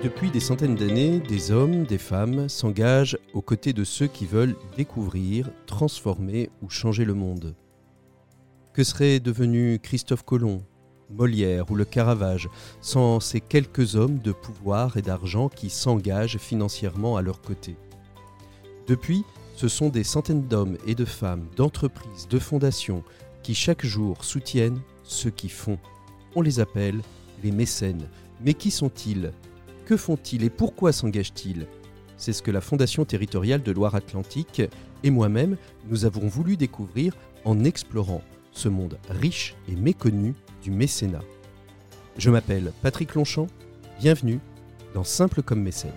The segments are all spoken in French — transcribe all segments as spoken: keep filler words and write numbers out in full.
Depuis des centaines d'années, des hommes, des femmes s'engagent aux côtés de ceux qui veulent découvrir, transformer ou changer le monde. Que serait devenu Christophe Colomb, Molière ou le Caravage sans ces quelques hommes de pouvoir et d'argent qui s'engagent financièrement à leur côté? Depuis, ce sont des centaines d'hommes et de femmes, d'entreprises, de fondations qui chaque jour soutiennent ceux qui font. On les appelle les mécènes. Mais qui sont-ils ? Que font-ils et pourquoi s'engagent-ils ? C'est ce que la Fondation territoriale de Loire-Atlantique et moi-même, nous avons voulu découvrir en explorant ce monde riche et méconnu du mécénat. Je m'appelle Patrick Longchamp, bienvenue dans Simple comme mécène.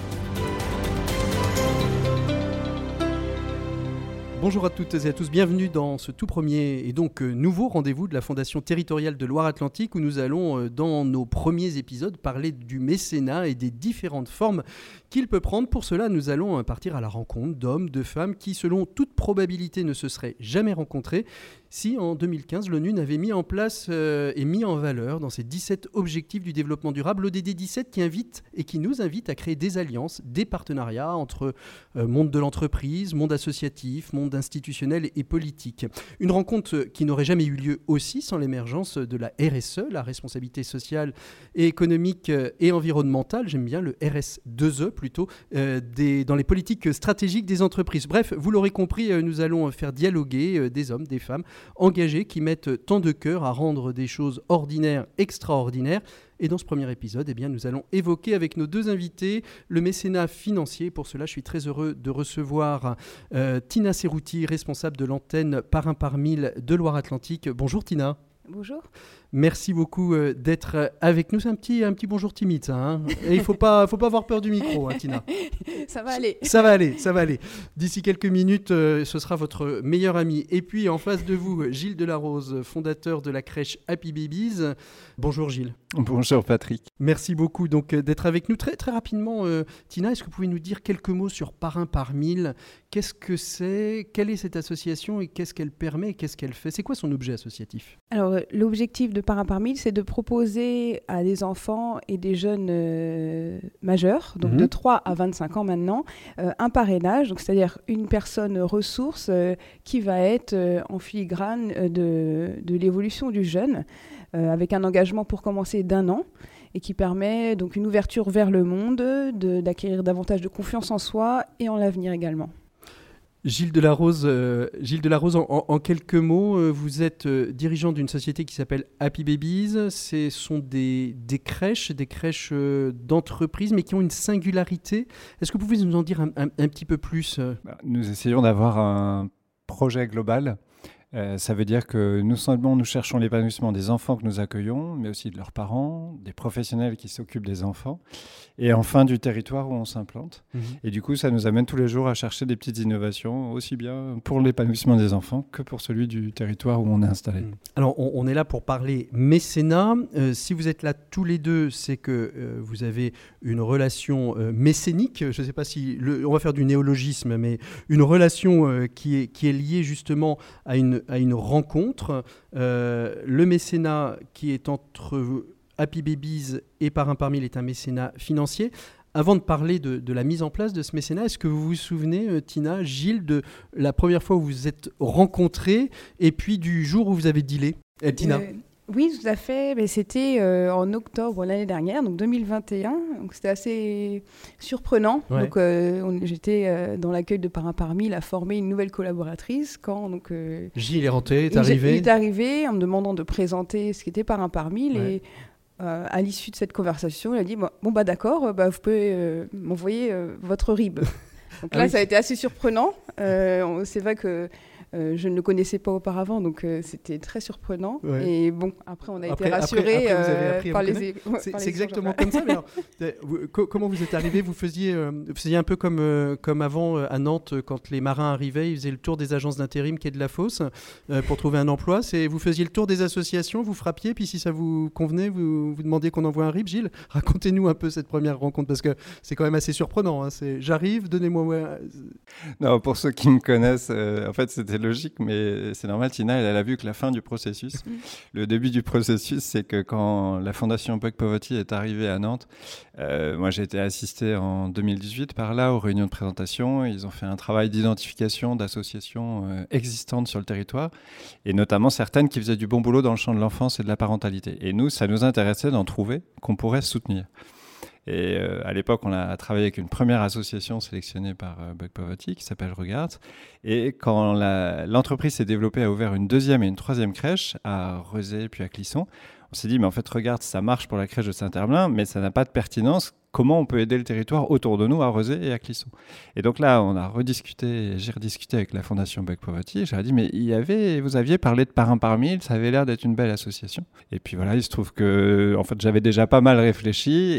Bonjour à toutes et à tous, bienvenue dans ce tout premier et donc nouveau rendez-vous de la Fondation territoriale de Loire-Atlantique où nous allons dans nos premiers épisodes parler du mécénat et des différentes formes qu'il peut prendre. Pour cela, nous allons partir à la rencontre d'hommes, de femmes qui, selon toute probabilité, ne se seraient jamais rencontrés si, en deux mille quinze, l'ONU n'avait mis en place euh, et mis en valeur dans ses dix-sept objectifs du développement durable, l'O D D dix-sept qui invite et qui nous invite à créer des alliances, des partenariats entre euh, monde de l'entreprise, monde associatif, monde institutionnel et politique. Une rencontre qui n'aurait jamais eu lieu aussi sans l'émergence de la R S E, la responsabilité sociale et économique et environnementale, j'aime bien le R S deux E plutôt, euh, des, dans les politiques stratégiques des entreprises. Bref, vous l'aurez compris, euh, nous allons faire dialoguer euh, des hommes, des femmes, engagés qui mettent tant de cœur à rendre des choses ordinaires extraordinaires. Et dans ce premier épisode, eh bien, nous allons évoquer avec nos deux invités le mécénat financier. Pour cela, je suis très heureux de recevoir euh, Tina Cerruti, responsable de l'antenne Par un par mille de Loire-Atlantique. Bonjour Tina. Bonjour. Merci beaucoup euh, d'être avec nous. C'est un petit, un petit bonjour timide, ça. Hein, et il ne faut pas, faut pas avoir peur du micro, hein, Tina. Ça va aller. Ça va aller, ça va aller. D'ici quelques minutes, euh, ce sera votre meilleur ami. Et puis, en face de vous, Gilles Delarose, fondateur de la crèche Happy Babies. Bonjour Gilles. Bonjour Patrick. Merci beaucoup donc, euh, d'être avec nous. Très, très rapidement, euh, Tina, est-ce que vous pouvez nous dire quelques mots sur Par un par mille ? Qu'est-ce que c'est ? Quelle est cette association et qu'est-ce qu'elle permet ? Qu'est-ce qu'elle fait ? C'est quoi son objet associatif ? Alors, l'objectif de Par un par mille, c'est de proposer à des enfants et des jeunes euh, majeurs, donc mmh. de trois à vingt-cinq ans maintenant, euh, un parrainage, donc c'est-à-dire une personne ressource euh, qui va être euh, en filigrane euh, de, de l'évolution du jeune, euh, avec un engagement pour commencer d'un an, et qui permet donc une ouverture vers le monde, de, d'acquérir davantage de confiance en soi et en l'avenir également. Gilles Delarose, euh, Gilles Delarose en, en, en quelques mots, euh, vous êtes euh, dirigeant d'une société qui s'appelle Happy Babies. Ce sont des, des crèches, des crèches euh, d'entreprise, mais qui ont une singularité. Est-ce que vous pouvez nous en dire un, un, un petit peu plus euh... Nous essayons d'avoir un projet global. Euh, ça veut dire que non seulement nous cherchons l'épanouissement des enfants que nous accueillons, mais aussi de leurs parents, des professionnels qui s'occupent des enfants, et enfin du territoire où on s'implante. Mmh. Et du coup, ça nous amène tous les jours à chercher des petites innovations, aussi bien pour l'épanouissement des enfants que pour celui du territoire où on est installé. Mmh. Alors, on, on est là pour parler mécénat. Euh, si vous êtes là tous les deux, c'est que euh, vous avez une relation euh, mécénique. Je ne sais pas si... Le, on va faire du néologisme, mais une relation euh, qui est, qui est liée justement à une à une rencontre. Euh, le mécénat qui est entre Happy Babies et Par un par mille est un mécénat financier. Avant de parler de, de la mise en place de ce mécénat, est-ce que vous vous souvenez, euh, Tina, Gilles, de la première fois où vous vous êtes rencontrés et puis du jour où vous avez dealé euh, Tina euh... Oui, tout à fait. Mais c'était euh, en octobre l'année dernière, donc deux mille vingt et un. Donc c'était assez surprenant. Ouais. Donc euh, on, j'étais euh, dans l'accueil de Par un par mille à former une nouvelle collaboratrice quand donc euh, Gilles est rentré, est arrivé. Il est arrivé en me demandant de présenter ce qui était Par un par mille ouais. et euh, à l'issue de cette conversation, il a dit bon, bon bah d'accord, bah, vous pouvez euh, m'envoyer euh, votre R I B. Donc là, ah oui. Ça a été assez surprenant. Euh, c'est vrai que Euh, je ne le connaissais pas auparavant, donc euh, c'était très surprenant. Ouais. Et bon, après, on a après, été rassurés euh, par les, é- c'est, par les C'est exactement comme ça. Mais alors, vous, co- comment vous êtes arrivés ? Vous faisiez, euh, vous faisiez un peu comme, euh, comme avant euh, à Nantes, quand les marins arrivaient, ils faisaient le tour des agences d'intérim quai de la Fosse euh, pour trouver un emploi. C'est, vous faisiez le tour des associations, vous frappiez, puis si ça vous convenait, vous, vous demandiez qu'on envoie un R I B. Gilles, racontez-nous un peu cette première rencontre, parce que c'est quand même assez surprenant. Hein. C'est, j'arrive, donnez-moi... Non, pour ceux qui me connaissent, euh, en fait, c'était logique, mais c'est normal. Tina, elle, elle a vu que la fin du processus. Le début du processus, c'est que quand la fondation Break Poverty est arrivée à Nantes, euh, moi j'ai été assisté en deux mille dix-huit par là aux réunions de présentation. Ils ont fait un travail d'identification d'associations euh, existantes sur le territoire, et notamment certaines qui faisaient du bon boulot dans le champ de l'enfance et de la parentalité. Et nous, ça nous intéressait d'en trouver qu'on pourrait soutenir. Et euh, à l'époque, on a travaillé avec une première association sélectionnée par euh, Break Poverty qui s'appelle Regards. Et quand la, l'entreprise s'est développée, a ouvert une deuxième et une troisième crèche à Rezé puis à Clisson, on s'est dit, mais en fait, Regards, ça marche pour la crèche de Saint-Herblain, mais ça n'a pas de pertinence. Comment on peut aider le territoire autour de nous à Rezé et à Clisson? Et donc là, on a rediscuté, j'ai rediscuté avec la fondation Break Poverty. J'ai dit, mais il y avait, vous aviez parlé de Parrain par mille, ça avait l'air d'être une belle association. Et puis voilà, il se trouve que en fait, j'avais déjà pas mal réfléchi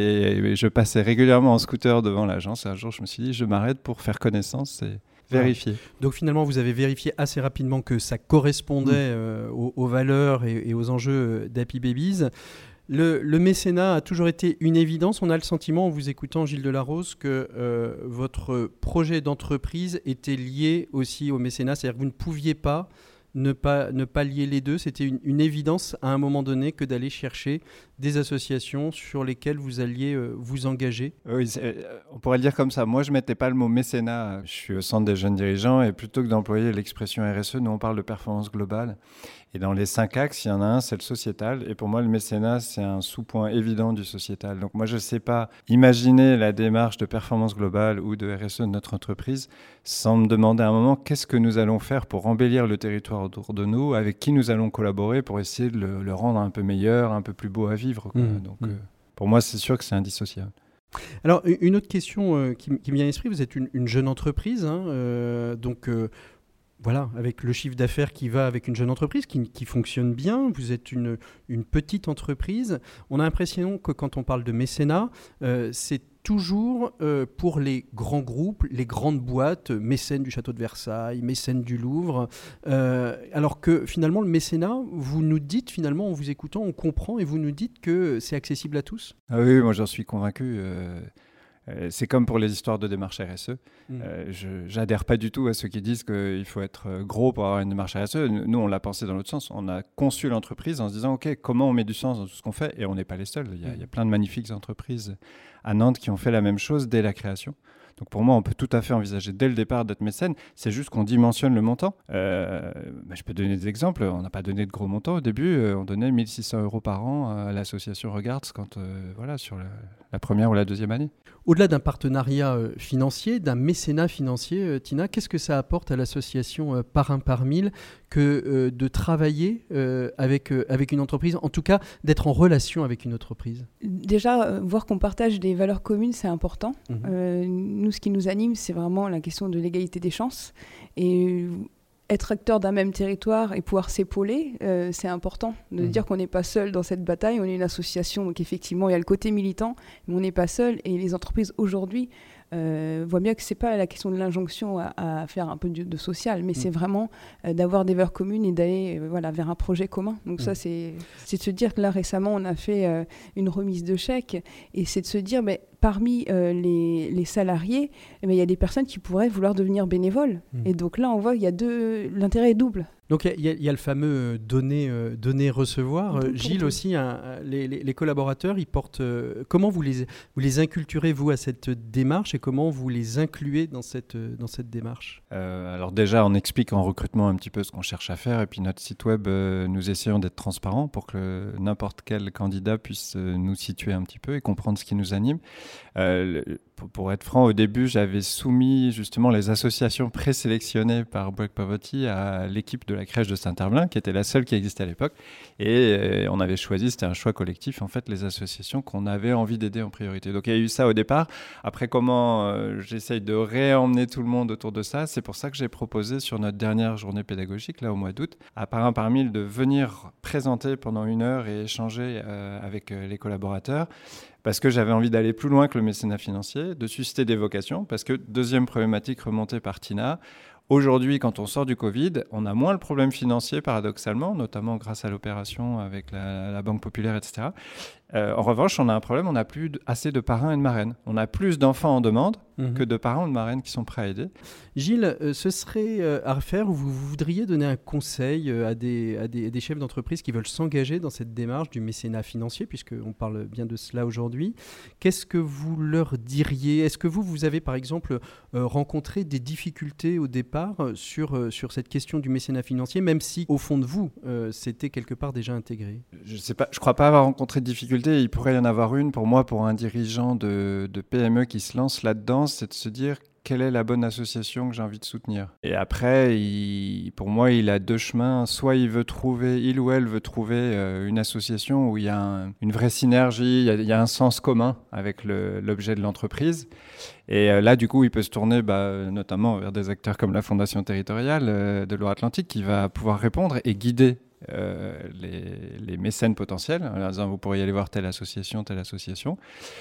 et je passais régulièrement en scooter devant l'agence. Et un jour, je me suis dit, je m'arrête pour faire connaissance et vérifier. Donc finalement, vous avez vérifié assez rapidement que ça correspondait mmh. euh, aux, aux valeurs et, et aux enjeux d'Happy Babies. Le, le mécénat a toujours été une évidence. On a le sentiment, en vous écoutant, Gilles Delarose, que euh, votre projet d'entreprise était lié aussi au mécénat. C'est-à-dire que vous ne pouviez pas ne pas, ne pas lier les deux. C'était une, une évidence à un moment donné que d'aller chercher des associations sur lesquelles vous alliez euh, vous engager. Oui, on pourrait le dire comme ça. Moi, je ne mettais pas le mot mécénat. Je suis au centre des jeunes dirigeants et plutôt que d'employer l'expression R S E, nous, on parle de performance globale. Et dans les cinq axes, il y en a un, c'est le sociétal. Et pour moi, le mécénat, c'est un sous-point évident du sociétal. Donc moi, je ne sais pas imaginer la démarche de performance globale ou de R S E de notre entreprise sans me demander à un moment qu'est-ce que nous allons faire pour embellir le territoire autour de nous, avec qui nous allons collaborer pour essayer de le, le rendre un peu meilleur, un peu plus beau à vivre. Quoi. Mmh, Donc mmh. Euh, pour moi, c'est sûr que c'est indissociable. Alors, une autre question euh, qui, qui me vient à l'esprit, vous êtes une, une jeune entreprise, hein, euh, donc... Euh, Voilà, avec le chiffre d'affaires qui va avec une jeune entreprise, qui, qui fonctionne bien, vous êtes une, une petite entreprise. On a l'impression que quand on parle de mécénat, euh, c'est toujours euh, pour les grands groupes, les grandes boîtes, mécènes du Château de Versailles, mécènes du Louvre, euh, alors que finalement le mécénat, vous nous dites finalement en vous écoutant, on comprend et vous nous dites que c'est accessible à tous. Ah oui, moi j'en suis convaincu. Euh... Euh, c'est comme pour les histoires de démarche R S E. Mmh. Euh, je n'adhère pas du tout à ceux qui disent qu'il faut être gros pour avoir une démarche R S E. Nous, on l'a pensé dans l'autre sens. On a conçu l'entreprise en se disant, OK, comment on met du sens dans tout ce qu'on fait? Et on n'est pas les seuls. Il y a, mmh. il y a plein de magnifiques entreprises à Nantes qui ont fait la même chose dès la création. Donc pour moi, on peut tout à fait envisager dès le départ d'être mécène. C'est juste qu'on dimensionne le montant. Euh, bah, je peux donner des exemples. On n'a pas donné de gros montants au début. Euh, on donnait mille six cents euros par an à l'association Regards quand, euh, voilà, sur la, la première ou la deuxième année. Au-delà d'un partenariat euh, financier, d'un mécénat financier, euh, Tina, qu'est-ce que ça apporte à l'association euh, Parrain par mille que euh, de travailler euh, avec, euh, avec une entreprise, en tout cas d'être en relation avec une entreprise? Déjà, euh, voir qu'on partage des valeurs communes, c'est important. Mmh. Euh, nous, ce qui nous anime, c'est vraiment la question de l'égalité des chances. Et être acteur d'un même territoire et pouvoir s'épauler, euh, c'est important de mmh. dire qu'on n'est pas seul dans cette bataille. On est une association, donc effectivement, il y a le côté militant, mais on n'est pas seul. Et les entreprises aujourd'hui euh, voient bien que ce n'est pas la question de l'injonction à, à faire un peu de, de social, mais mmh. c'est vraiment euh, d'avoir des valeurs communes et d'aller euh, voilà, vers un projet commun. Donc mmh. ça, c'est, c'est de se dire que là, récemment, on a fait euh, une remise de chèques et c'est de se dire... Mais, parmi euh, les, les salariés, eh bien, il y a des personnes qui pourraient vouloir devenir bénévoles. Mmh. Et donc là, on voit qu'il y a deux... L'intérêt est double. Donc il y, y, y a le fameux donner, euh, donner recevoir. Euh, Gilles tout. aussi, hein, les, les, les collaborateurs, ils portent. Euh, comment vous les, vous les inculturez vous à cette démarche et comment vous les incluez dans cette, dans cette démarche? euh, Alors déjà, on explique en recrutement un petit peu ce qu'on cherche à faire et puis notre site web, euh, nous essayons d'être transparents pour que n'importe quel candidat puisse euh, nous situer un petit peu et comprendre ce qui nous anime. Euh, pour, pour être franc, au début, j'avais soumis justement les associations présélectionnées par Break Poverty à l'équipe de la crèche de Saint-Herblain, qui était la seule qui existait à l'époque. Et euh, on avait choisi, c'était un choix collectif, en fait, les associations qu'on avait envie d'aider en priorité. Donc il y a eu ça au départ. Après, comment euh, j'essaye de réemmener tout le monde autour de ça, c'est pour ça que j'ai proposé sur notre dernière journée pédagogique, là au mois d'août, à Parrain par mille, de venir présenter pendant une heure et échanger euh, avec euh, les collaborateurs. Parce que j'avais envie d'aller plus loin que le mécénat financier, de susciter des vocations, parce que deuxième problématique remontée par Tina, aujourd'hui, quand on sort du Covid, on a moins le problème financier, paradoxalement, notamment grâce à l'opération avec la, la Banque Populaire, et cetera. Euh, en revanche, on a un problème, on n'a plus de, assez de parrains et de marraines. On a plus d'enfants en demande mmh. que de parents ou de marraines qui sont prêts à aider. Gilles, euh, ce serait euh, à refaire ou vous voudriez donner un conseil euh, à, des, à, des, à des chefs d'entreprise qui veulent s'engager dans cette démarche du mécénat financier, puisqu'on parle bien de cela aujourd'hui. Qu'est-ce que vous leur diriez ? Est-ce que vous, vous avez par exemple euh, rencontré des difficultés au départ sur, euh, sur cette question du mécénat financier, même si au fond de vous, euh, c'était quelque part déjà intégré ? Je sais pas, je crois pas avoir rencontré de difficultés. Il pourrait y en avoir une pour moi, pour un dirigeant de, de P M E qui se lance là-dedans, c'est de se dire quelle est la bonne association que j'ai envie de soutenir. Et après, il, pour moi, il a deux chemins. Soit il veut trouver, il ou elle veut trouver euh, une association où il y a un, une vraie synergie, il y a, il y a un sens commun avec le, l'objet de l'entreprise. Et euh, là, du coup, il peut se tourner bah, notamment vers des acteurs comme la Fondation territoriale euh, de Loire-Atlantique qui va pouvoir répondre et guider Euh, les, les mécènes potentiels, en leur disant vous pourriez aller voir telle association, telle association.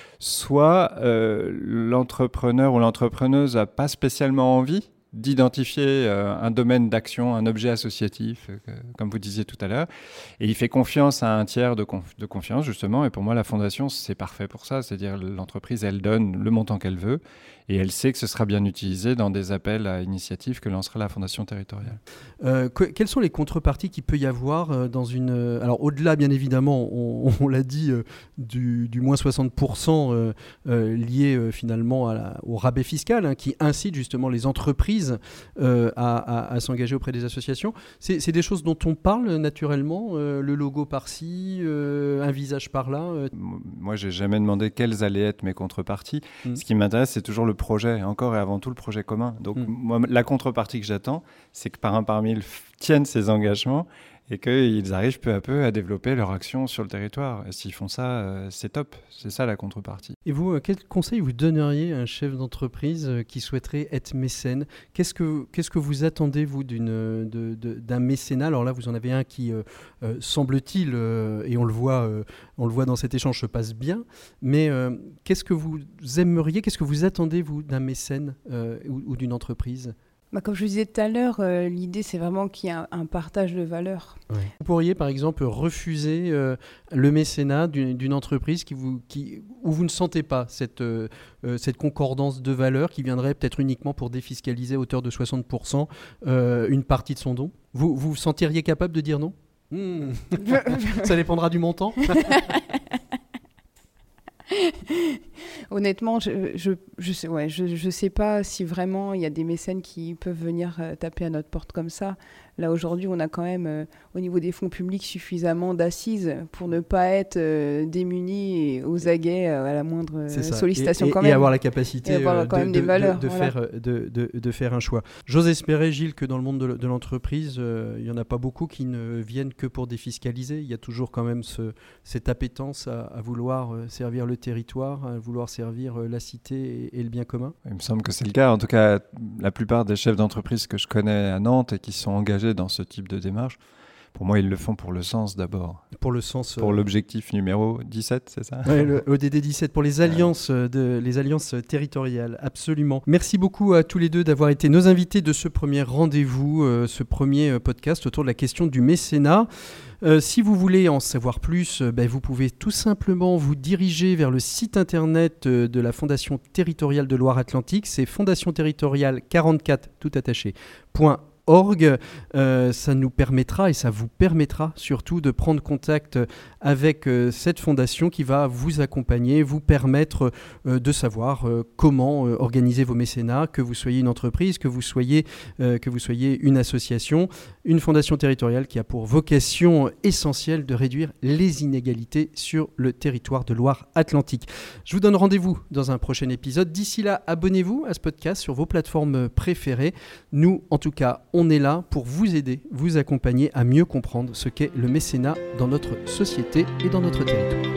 Soit euh, l'entrepreneur ou l'entrepreneuse n'a pas spécialement envie d'identifier euh, un domaine d'action, un objet associatif, euh, comme vous disiez tout à l'heure, et il fait confiance à un tiers de, conf- de confiance, justement, et pour moi, la fondation, c'est parfait pour ça, c'est-à-dire l'entreprise, elle donne le montant qu'elle veut, et elle sait que ce sera bien utilisé dans des appels à initiatives que lancera la Fondation territoriale. Euh, que, quelles sont les contreparties qu'il peut y avoir euh, dans une... Euh, alors, au-delà, bien évidemment, on, on l'a dit, euh, du, du moins soixante pour cent euh, euh, lié euh, finalement à la, au rabais fiscal, hein, qui incite justement les entreprises euh, à, à, à s'engager auprès des associations. C'est, c'est des choses dont on parle naturellement, euh, le logo par-ci, euh, un visage par-là. Euh. Moi, j'ai jamais demandé quelles allaient être mes contreparties. Mmh. Ce qui m'intéresse, c'est toujours le projet, encore et avant tout le projet commun. Donc, mmh. moi, la contrepartie que j'attends, c'est que par un par mille tiennent ces engagements et qu'ils arrivent peu à peu à développer leur action sur le territoire. Et s'ils font ça, euh, c'est top. C'est ça la contrepartie. Et vous, euh, quel conseil vous donneriez à un chef d'entreprise euh, qui souhaiterait être mécène ? Qu'est-ce que, qu'est-ce que vous attendez, vous, d'une, de, de, d'un mécénat ? Alors là, vous en avez un qui, euh, euh, semble-t-il, euh, et on le, voit, euh, on le voit dans cet échange, se passe bien. Mais euh, qu'est-ce que vous aimeriez, qu'est-ce que vous attendez, vous, d'un mécène euh, ou, ou d'une entreprise ? Bah, comme je vous disais tout à l'heure, euh, l'idée, c'est vraiment qu'il y ait un, un partage de valeurs. Ouais. Vous pourriez, par exemple, refuser euh, le mécénat d'une, d'une entreprise qui vous, qui, où vous ne sentez pas cette, euh, cette concordance de valeurs qui viendrait peut-être uniquement pour défiscaliser à hauteur de soixante pour cent euh, une partie de son don. Vous vous, vous sentiriez capable de dire non ? mmh. Ça dépendra du montant. Honnêtement, je je je sais ouais, je je sais pas si vraiment il y a des mécènes qui peuvent venir euh, taper à notre porte comme ça. Là aujourd'hui, on a quand même euh, au niveau des fonds publics suffisamment d'assises pour ne pas être euh, démunis et aux aguets euh, à la moindre euh, sollicitation et, et, quand même. Et avoir la capacité et avoir quand de, même de, des valeurs, de, de, voilà. faire, de, de, de faire un choix. J'ose espérer, Gilles, que dans le monde de, de l'entreprise, euh, il n'y en a pas beaucoup qui ne viennent que pour défiscaliser. Il y a toujours quand même ce, cette appétence à, à vouloir euh, servir le territoire, à vouloir servir euh, la cité et, et le bien commun. Il me semble que c'est le cas. En tout cas, la plupart des chefs d'entreprise que je connais à Nantes et qui sont engagés dans ce type de démarche, pour moi, ils le font pour le sens d'abord. Pour le sens. Pour euh... l'objectif numéro dix-sept, c'est ça ? Oui, le O D D dix-sept, pour les alliances, de, les alliances territoriales, absolument. Merci beaucoup à tous les deux d'avoir été nos invités de ce premier rendez-vous, euh, ce premier podcast autour de la question du mécénat. Euh, si vous voulez en savoir plus, euh, ben, vous pouvez tout simplement vous diriger vers le site internet euh, de la Fondation territoriale de Loire-Atlantique. C'est fondation territoriale quarante-quatre, tout attaché, point org. Euh, ça nous permettra et ça vous permettra surtout de prendre contact avec euh, cette fondation qui va vous accompagner, vous permettre euh, de savoir euh, comment euh, organiser vos mécénats, que vous soyez une entreprise, que vous soyez, euh, que vous soyez une association, une fondation territoriale qui a pour vocation essentielle de réduire les inégalités sur le territoire de Loire-Atlantique. Je vous donne rendez-vous dans un prochain épisode. D'ici là, abonnez-vous à ce podcast sur vos plateformes préférées. Nous, en tout cas, on est là pour vous aider, vous accompagner à mieux comprendre ce qu'est le mécénat dans notre société et dans notre territoire.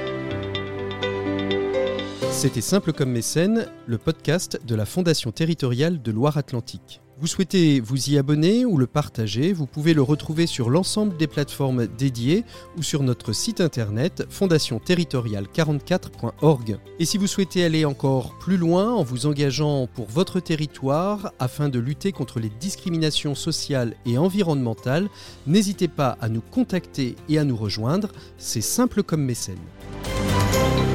C'était Simple comme mécène, le podcast de la Fondation territoriale de Loire-Atlantique. Vous souhaitez vous y abonner ou le partager, vous pouvez le retrouver sur l'ensemble des plateformes dédiées ou sur notre site internet fondation territoriale quarante-quatre point org. Et si vous souhaitez aller encore plus loin en vous engageant pour votre territoire afin de lutter contre les discriminations sociales et environnementales, n'hésitez pas à nous contacter et à nous rejoindre, c'est Simple comme mécène.